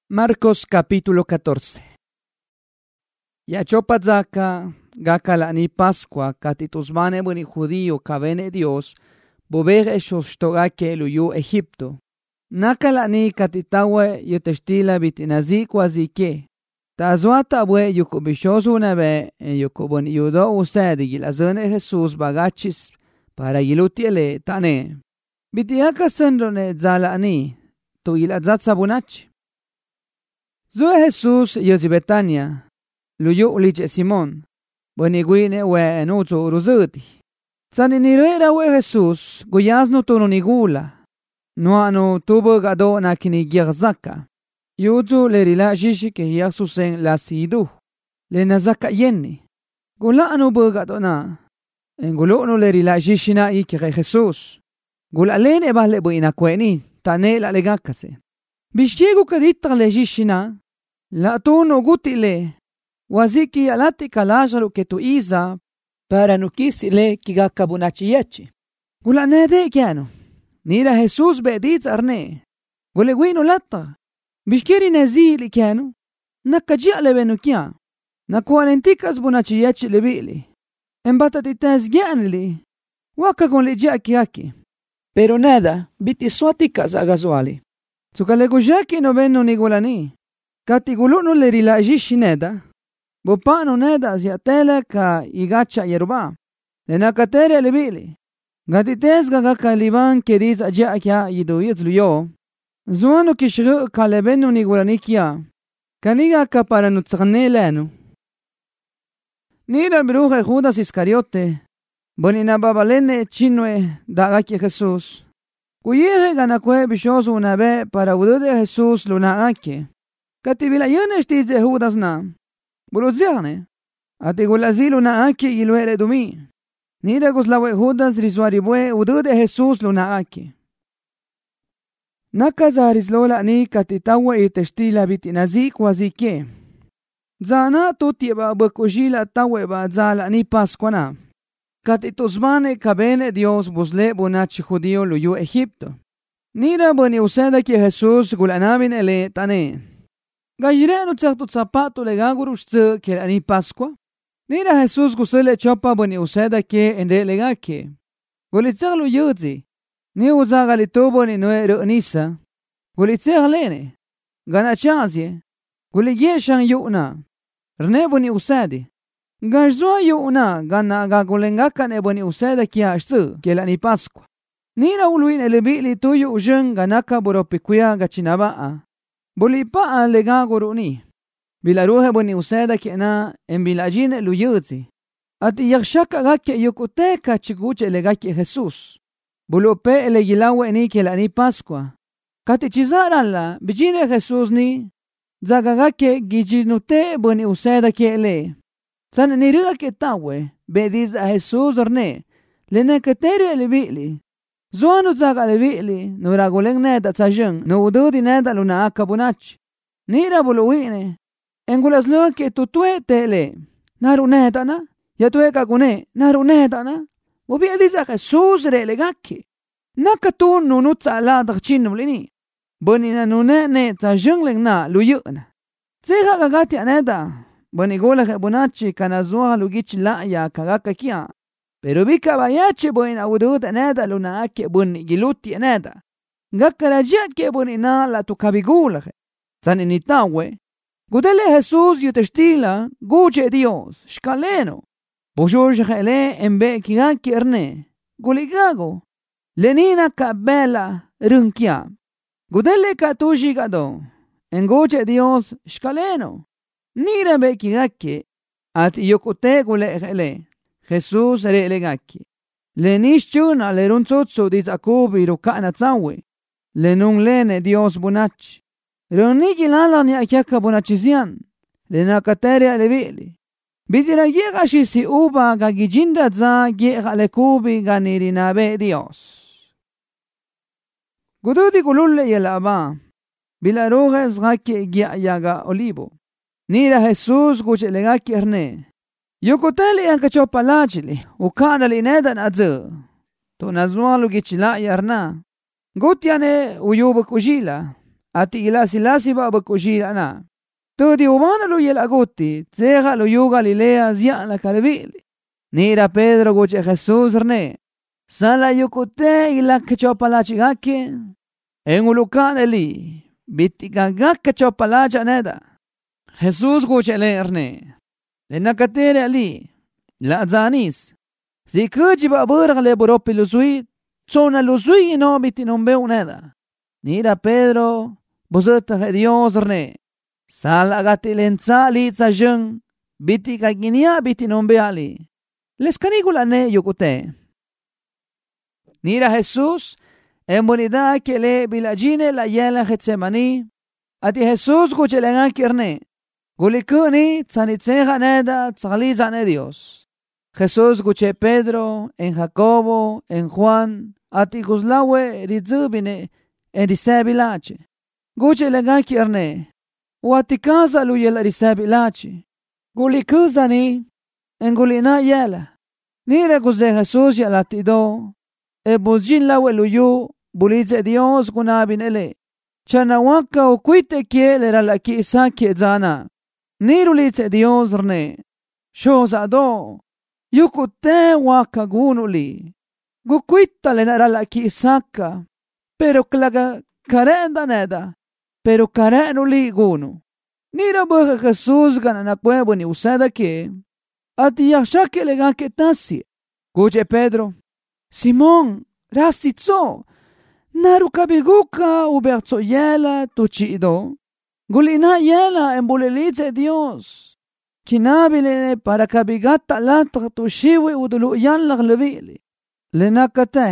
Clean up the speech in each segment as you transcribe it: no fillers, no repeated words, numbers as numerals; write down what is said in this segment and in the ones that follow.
Marcos capítulo 14. Ya chopazaka gakala ni Pascua katitusmane buni judío kabene Dios bobere shostoga luyu Egipto. Nakala ni katitawe yutestila bitinazi kwazike. Tazwata bwe yukubishosu nabe yukubun yudo usadi gilazone Jesus bagachis para gilutiele tane. Bitiaka sandrone zala ani tu gilazat sabunachi. Zue Jesus yezi Betania, luyu uliche Simon, boniguine we enuzo uruzuti. Saninirera we Jesus, guyazno tununigula, nuanu tubo gado na kinigyerzaka. Yuzu le rila jishi ke yasusen la sidu, le nazaka yenni. Gula anu bugado na, enguluno le rila jishina ikire Jesus. Gula lene bahle bu inakweni, tane la legakase. Bishkiegu kadita le jishina, la tono gutile, waziki alati kalajaru ke tu iza, para nukisile kigakabunachiyachi. Gula nede kiano, nira Jesus bedit arne, gule guino latta, bishkiri nezili kiano, nakajia lebenukia, nakuanentikas bunachiyachi lebili, embata titazgianili, waka con le kiaki, pero nada, bitiswatikas agazuali. Tsukalegujaki no venno nigulani. Katiguluno le rilajishi neda. Bopano neda ziatele ka igacha yeruba. Le nakatere le bili. Gatites gagaka liban kediz aja kya yidu yizluyo. Zuano kishru ka le venno nigulani kya. Kaniga ka para nutsane lenu. Nira bruja Judas Iscariote. Bonina babalene chinwe dagaki Jesus. Kuyere ganakwe bishosu unabe para udude Jesus lunaake. Katibila yene stize Judas na. Buluziane. Ati gulazi lunaake iluere dumi. Nira guslawe Judas rizwaribwe udude Jesus lunaake. Nakazaris lola ni katitawe itestila bitinazi kwazike. Zana tutieba bakujila taweba zala ni Pascuana. Katitusmane kabene Dios busle bonachi judío luyu Egipto. Nira boni useda ki Jesus gulanamin ele tane. Gajireno tsaktut zapato legaguru shze ke ani Pascua. Nira Jesus gusele chopa boni useda ke ende legake. Gulitzaglu yudzi. Ni uzagali tobo ni noe nisa. Gulitzaghlene. Ganachazye. Guligyeshan yuna. Rne boni usedi. Gajzua yuna gana gagulengaka ne boni useda kia ashtu ke ni Pascua. Nira uluin elebili tuyu ujeng ganaka boropikuya gachinabaa. Bolipaa legaguru ni. Bilaruhe boni useda kia na embilajine luyudzi. Ati yakshaka gake yukuteka chiguche legake Jesus. Bulupe elegilawe ni ke ni Pascua. Kati chizarala bijine Jesus ni. Zagagake gijinute boni useda kia ele. San niriga ke tawe, bediz a Jesus orne, lene ketere lebili. Zuanu zaga lebili, no raguleng neda tajeng, no ududi neda luna akabunach. Nira buluwine, engulas lo ke tutue tele. Naru neda na, yatue kagune, naru neda na. Wobi ediz a Jesus relegaki. Nakatun nunutza ala dagchin mulini. Bonina nune tajeng leng na luyuna. Tseha gagati aneda. Bonigula bonachi kanazua lugich la ya kagaka kia. Pero bika bayache boina ududa neda luna ake boni giluti neda. Gakara jake bonina la tukabigula. Zani nitawe. Gudele Jesus yutestila guche Dios. Shkaleno. Bojorje hele embe kigaki erne. Guligago. Lenina kabela runkia. Gudele katushi gado. Enguche Dios shkaleno. Nira beki gake, at yokote gule hele. Jesus re legaki. Le nishchuna le runzotso di Zakobi rukana tsawe. Le nun lene Dios bonach. Ronigi lala ni akyaka bonachizian. Le nakatere alevili. Bidira yega shisi uba gagijinda za yega le kubi ganirinabe Dios. Gududi gululle yelaba. Bilaroge zgake gya yaga olivo. Nira Jesus guche legaki erne. Yukoteli ankachopalachili, ukanali nedan adzu. To nazwalu gichila yarna. Gutiane uyuba kujila. ati ilasi ba bakujila na. Tudi umana lo yelaguti, tseja lo yu Galilea zia la kalvili. Nira Pedro guche Jesús rne. Sala yukute ilak chopalachigake. En ulukan eli, bitigagak chopalacha neda. Jesús guche le rne. Le nakatere ali, la zanis. Si kuchi ba burg le boropi luzui, zona luzui no bitinombe uneda. Nira Pedro, bozeta Dios rne. Sal agati lenza li tzajeng, biti kaginia biti nombeali. Les canigula ne yukute. Nira Jesús, en bonida que le bilagine la yela Getsemani, ati Jesús guchelenga kirne. Gulikuni tzanitzeja neda tzaliza ne Dios. Jesús guche Pedro, en Jacobo, en Juan, ati guzlawe rizubine en risebilache. Guchelenga kirne. Watikaza lu yela risebilache. Gulikuzani, en gulina yela. Nira guze Jesús yala tido. E buljin lawe luyu, bulize Dios gunabinele. Chanawaka ukwite kiele ralaki isa kiezana. Niru lize Dios rne. Shozado. Yukute waka gunuli. Gukwita le ralaki isaka. Pero klaga karenda neda. Pero karenuli gunu. Nira baja Jesús ganana cuevo ni usada que. Ati yashake le ganke tasi. Guche Pedro. Simón, rasitzo. Naru kabiguka uberzo yela tuchido. Gulina yela embulelice Dios. Kinabile para kabigata latra tushiwe udulu yanlag levili. Lenakate.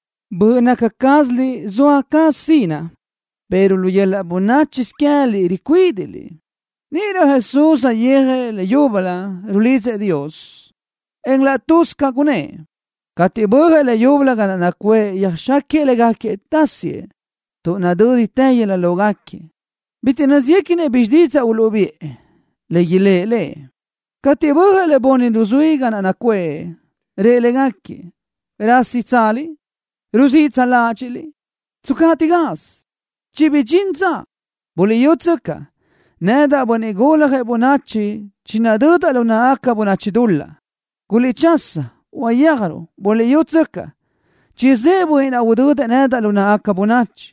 Bunakakazli zoa kasina. Pero lu yela bonachis kali riquidili. Nira Jesús ayeje le yubala rulice Dios. En la tusca gune. Katibuhe le yubla gananakwe yashake le gake tasye. Tu nadudi teye la logake. Bitinazyekine bijdiza ulubi. Le yile le. Katibuhe le boni duzui gananakwe. Re le gake. Rasitsali. Rusitsa lachili. Tsukati gas. Chibichinza. Buli yutsuka. Neda boni gulahe bonachi. Chinaduta luna aka bonachi dulla. Gulichasa. Wayagro. Buli yutsuka. Chizebu ina wududa neda luna aka bonachi.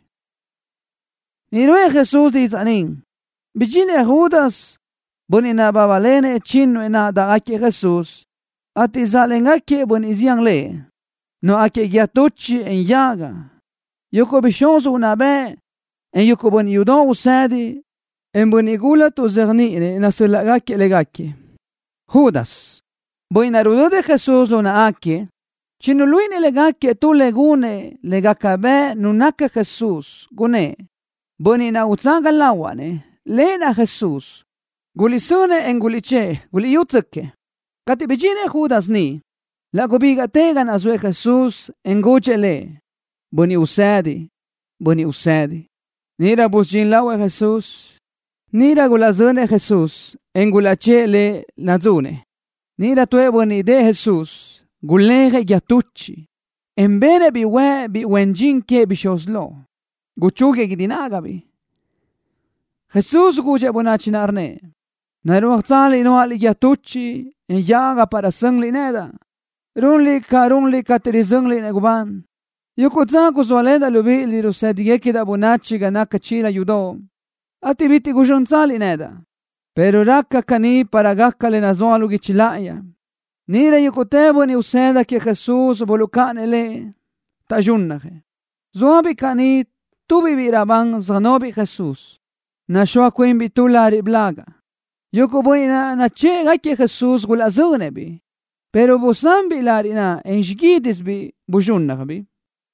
Nirue Jesús dizanin. Bijine Judas. Boni na babalene chino ina da ake Jesús. Ati zalengake boni ziangle. No ake giatuchi en yaga. Yuko bishonzo unabe. En yuko boni yudon usadi. En boni gula to zernine na sulagake legake. Judas. Boni narudo de Jesús luna ake. Chino luine legake tu legune. Legakabe nunaka Jesús. Gune. Boni na utsanga lawane. Lena Jesús. Gulisune en guliche. Guliyutsuke. Katibijine Judas ni. La gobiga tegan a su Jesús en guchele. Boni usadi. Boni usadi. Nira busjin lawe Jesús. Nira gulazune Jesús. En gulachele nazune. Nira tue boni de Jesús. Guleje yatuchi. En bene bi wenjinke bishoslo. Guchuge gidinagabi. Jesús guche bonachinarne. Naruachzali no ali yatuchi. En yaga para sangli neda. Runli katerizungli neguban. Yukutza kuzwalenda lubi liru sedigeki da bonachi ganaka chila yudo. Ati biti gushunzali neda. Pero raka kani para gakkale nazwalu gichilaya. Nira yukutebo ni useda ki Jesús bolukane le. Tajunnaje. Zuabi kani tu bibiraban zanobi Jesús. Nashua kuin bitula riblaga. Yukubuina na chega ki Jesús gulazunebi. Pero busambi larina en shgidis bi bujunnagbi.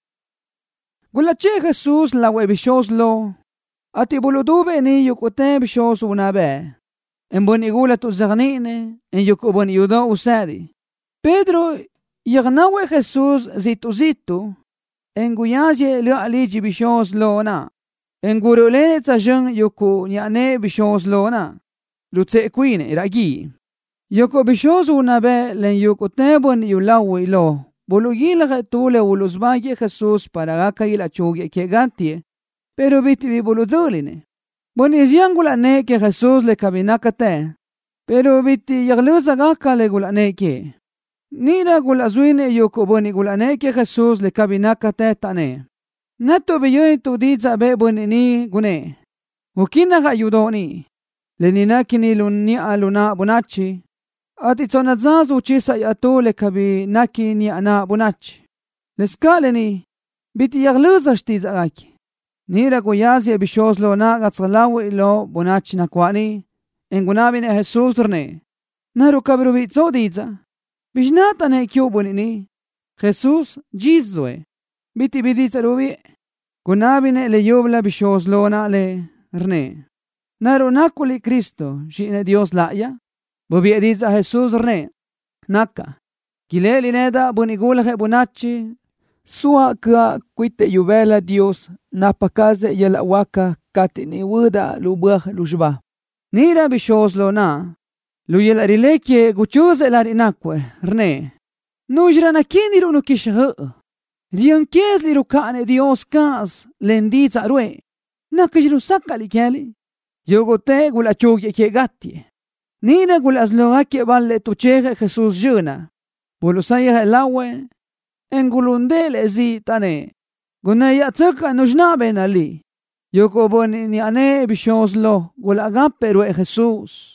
Gulache Jesús la webishoslo. Ati buludube ni yukute bishos unabe. En bonigula tu zagnine. En yukuboni yudo usadi. Pedro yagnawe Jesús zitu. En guyazye lo aliji bishos lo na. En gurulene tajang yuku nyane bishos lo na. Lutse kuine iragi. Yoko bishosu unabe len yoko tebon yulawi lo. Bulugila tule uluzbagi Jesús para gaka ila chugi que gantie. pero biti bibuluzuline. Bonizian gulane ke Jesus le kabinakate, pero biti yagluza gaka le gulane ke. Nira gulazuine yoko boni gulane ke Jesus le kabinakate tane. Nato biyoy tu diza be bonini gune. Ukina ga yudoni. Lenina kini lunni aluna bunachi. Ati tsonazazu chisa yato le kabinaki ni ana bunachi. Leskaleni biti yagluza shtiza gaki. Nira goyazi bishoslo na gatsalawo ilo bonachi na kwani engunabine Jesus rne naru kabru bitso diza bishnata ne kyo bonini Jesus jizwe biti bidiza rubi gunabine le yobla bishoslo na le rne naru nakuli Cristo shine Dios laya bobi diza Jesus rne naka kileli neda bonigula bonachi Sua ka kuite yuvela Dios napakaze yela waka katini wuda lubah lujba. Nira bishoslo na. Lu yela rileke guchuze la rinakwe rne. Nujra na kiniru no kisha. Rian kes liru kane Dios kas lendiza rue. Nakajru sakali keli. Yogote gula chugye ke gatti. Nira gula slovakia valle tuchege Jesus juna. Bulusaya lawe. Engulundele zi tane. Gunaya tsaka nujnabe nali. Yoko boni ni ane bishoslo gulagape rue Jesus.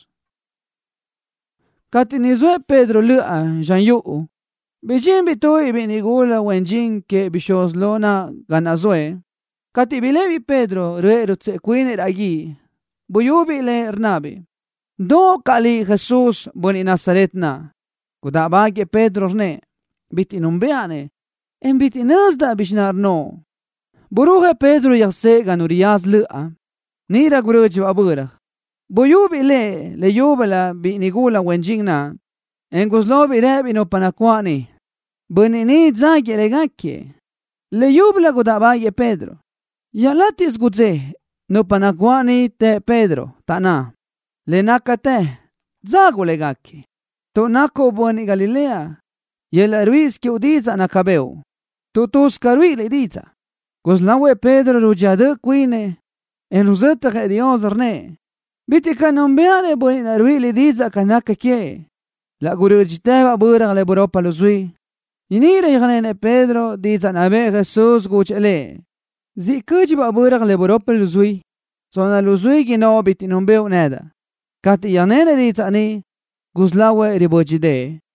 Katinizwe Pedro lua janyu. Bijin bitoi binigula wenjin ke bishoslo na ganazwe. Katibilevi Pedro rue rutse kuine ragi. Buyubi le rnabi. Do kali Jesus boni Nazaret na. Kudabage Pedro rne. Biti numbeane, en biti nazda bishnar no. Buruhe Pedro yagse ganuriaz lua, nira guruj babura. Buyubi le yubala bi nigula wenjingna, en guzlobi rebi no panakwani. Bunini zagi legakye, le yubla gudabaye Pedro. Yalatis gudze, no panakwani te Pedro, tana. Le nakate, zagu legakye. To nako boni Galilea, Yela Ruiz ki udiza na kabeu. Tutus karui le diza. Gozlawe Pedro rujade kuine. En ruzeta ke Dios rne. Biti kanombeane boni na rui le diza kanaka kie. La gurujiteva burang le buropa luzui. Inire yganene Pedro diza na be Jesus guchele. Zi kujiba burang le buropa luzui. Sona luzui gino biti nombeu neda. Kati yanene diza ni. Gozlawe ribojide.